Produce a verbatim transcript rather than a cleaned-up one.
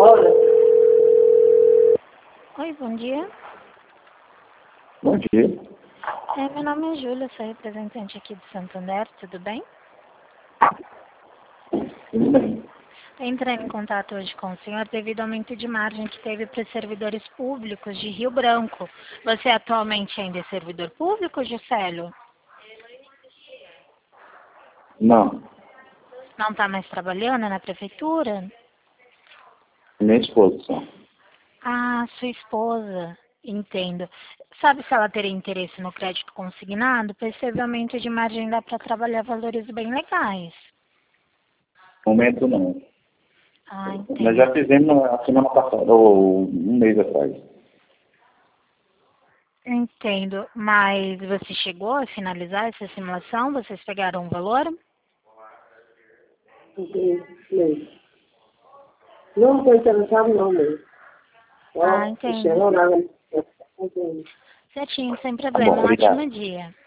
Olha. Oi, bom dia. Bom dia. É, meu nome é Júlia, sou representante aqui do Santander, tudo bem? Tudo bem. Estou entrando em contato hoje com o senhor devido ao aumento de margem que teve para os servidores públicos de Rio Branco. Você atualmente ainda é servidor público, Juscelio? Não. Não está mais trabalhando na prefeitura? Minha esposa só. Ah, sua esposa. Entendo. Sabe se ela teria interesse no crédito consignado? Pois esse aumento de margem dá para trabalhar valores bem legais. Momento não. Ah, Nós já entendo. fizemos a semana passada, ou um mês atrás. Entendo. Mas você chegou a finalizar essa simulação? Vocês pegaram um valor? Mesmo. Não estou interessado não mesmo. Ah, Ó, entendo. Michelle, não. Certinho, sem Tá bom, problema. Um obrigado. ótimo dia.